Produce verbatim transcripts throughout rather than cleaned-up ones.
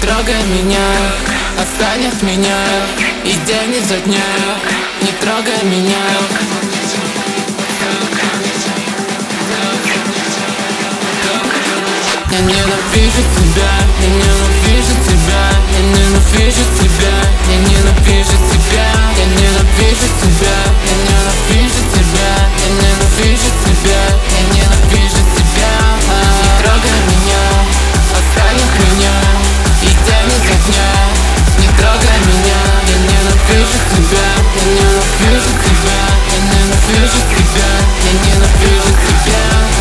трогай меня, отстань от меня, и день изо дня. Не трогай меня. Я ненавижу тебя, я ненавижу тебя, я ненавижу тебя, я ненавижу тебя, я ненавижу тебя, я ненавижу тебя, я ненавижу тебя, я ненавижу тебя. Не трогай меня, отстань от меня, и день изо дня. Не трогай меня, я ненавижу тебя, я ненавижу тебя, я ненавижу тебя, я ненавижу тебя.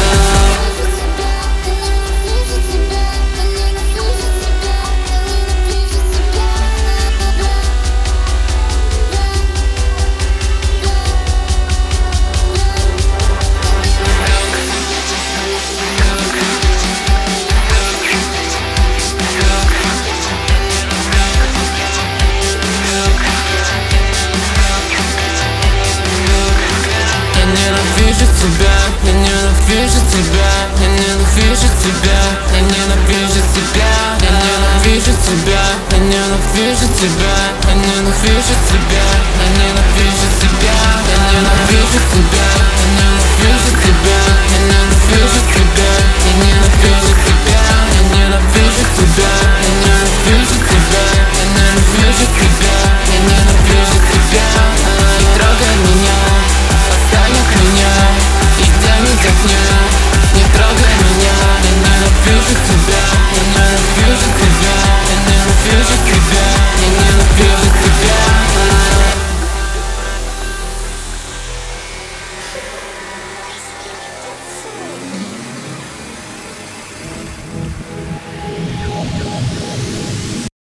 Я ненавижу тебя, я ненавижу тебя, я ненавижу тебя, я ненавижу тебя, я ненавижу тебя, я ненавижу тебя, я ненавижу тебя, я ненавижу тебя.